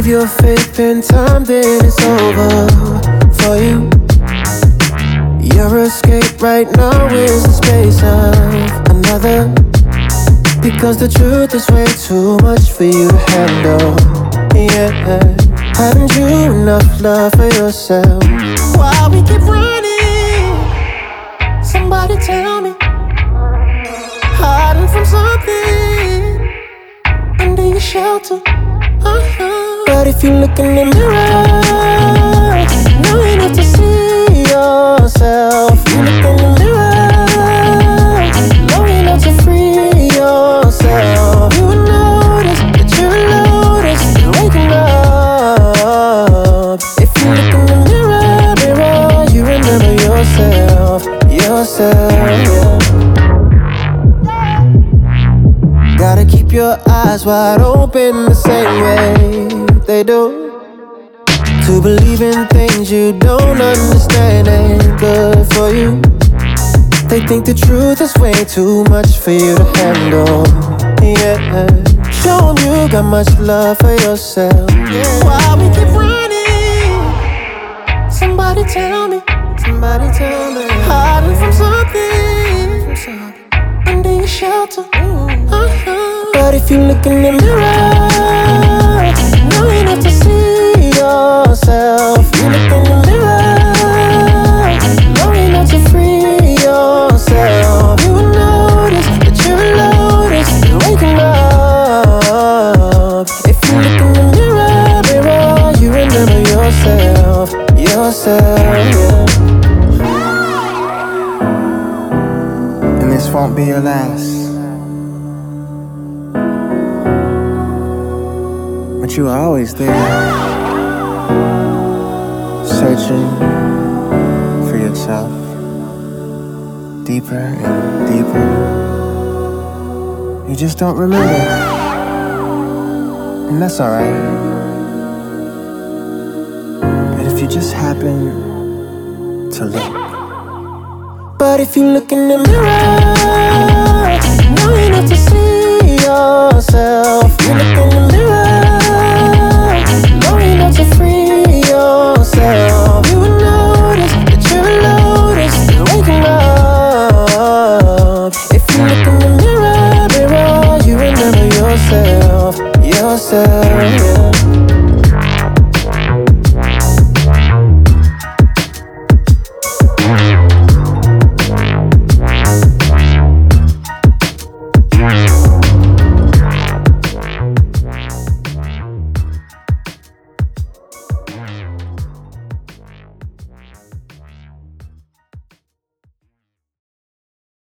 Leave your faith in time, then it's over for you. Your escape right now is the space of another, because the truth is way too much for you to handle. Yeah, haven't you enough love for yourself? Why we keep running? Somebody tell me. Hiding from something under your shelter. But if you look in the mirror, now you need to see yourself. You look in the mirror, now you need to free yourself. You will notice that you're loaded, you're waking up. If you look in the mirror, you remember yourself, yeah. Gotta keep your eyes wide open the same way they do. To believe in things you don't understand ain't good for you. They think the truth is way too much for you to handle. Yeah, show 'em you got much love for yourself. Yeah. Why we keep running? Somebody tell me. Hiding from something under your shelter. But if you look in the mirror, now you have to see yourself. You look in the mirror, now you have to free yourself. You will notice that you're loaded, you're waking up. If you look in the mirror, you remember yourself, yeah. And this won't be your last. But you were always there, searching for yourself, deeper and deeper. You just don't remember, and that's alright. But if you just happen to look. But if you look in the mirror, now you need to see yourself.